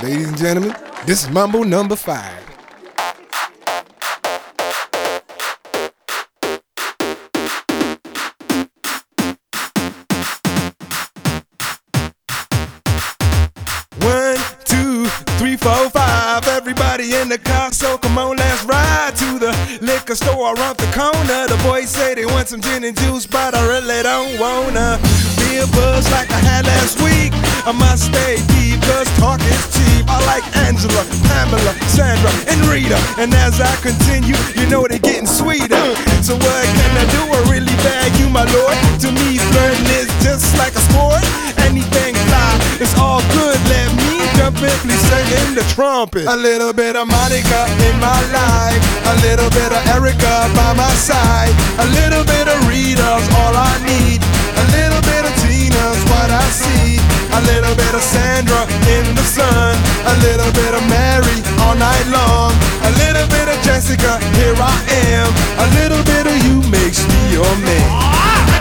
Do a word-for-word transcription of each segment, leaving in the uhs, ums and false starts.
Ladies and gentlemen, this is Mambo number five. One, two, three, four, five. Everybody in the car, so come on, let's ride to the liquor store around the corner. The boys say they want some gin and juice, but I really don't wanna be a buzz like I had last week. I must stay deep, cause talk is cheap. I like Angela, Pamela, Sandra, and Rita. And as I continue, you know they're getting sweeter. So what can I do? I really bag you, my lord. To me, flirting is just like a sport. Anything fly, it's all good. Let me jump in, please sing in the trumpet. A little bit of Monica in my life, a little bit of Erica by my side, a little bit of Rita's all I need, a little bit of Tina's what I see, a little bit of Sandra in the sun, a little bit of Mary all night long, a little bit of Jessica, here I am, a little bit of you makes me your man.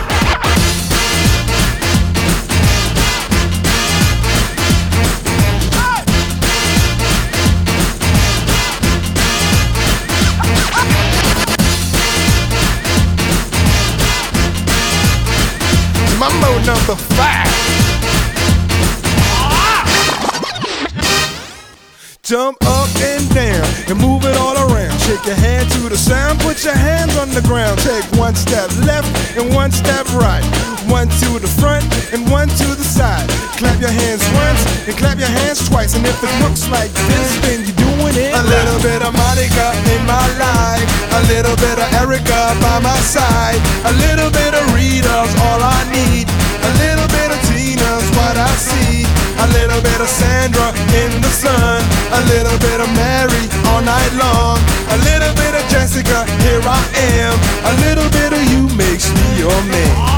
Mambo number five. Jump up and down and move it all around. Shake your hand to the sound, put your hands on the ground. Take one step left and one step right. One to the front and one to the side. Clap your hands once and clap your hands twice. And if it looks like this, then you're doing it. A little bit of Monica in my life, a little bit of Erica by my side, a little bit of Rita's all I need, a little bit of Tina's what I see, a little bit of Sandra in the sun, a little bit of Mary all night long, a little bit of Jessica, here I am, a little bit of you makes me your man.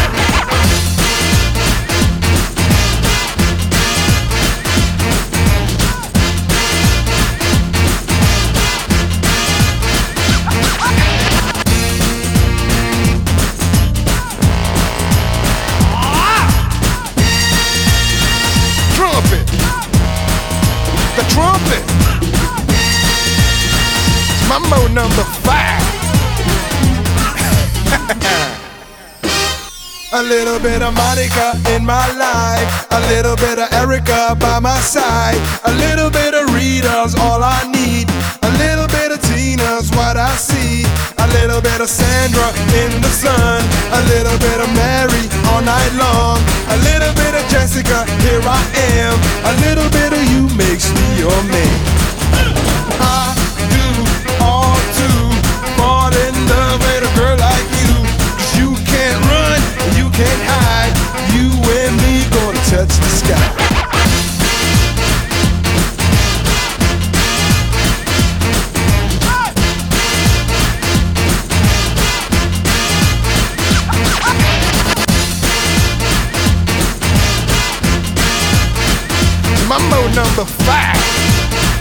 The trumpet. Mambo number five. A little bit of Monica in my life, a little bit of Erica by my side, a little bit of Rita's all I need, a little bit of Tina's what I see, a little bit of Sandra in the sun, a little bit of Mary all night long, a little bit of Jessica, here I am, a little bit of you makes me your man. I do all to fall in love with a girl like you, 'cause you can't run, you can't hide, you and me gonna touch the sky. Mambo number five.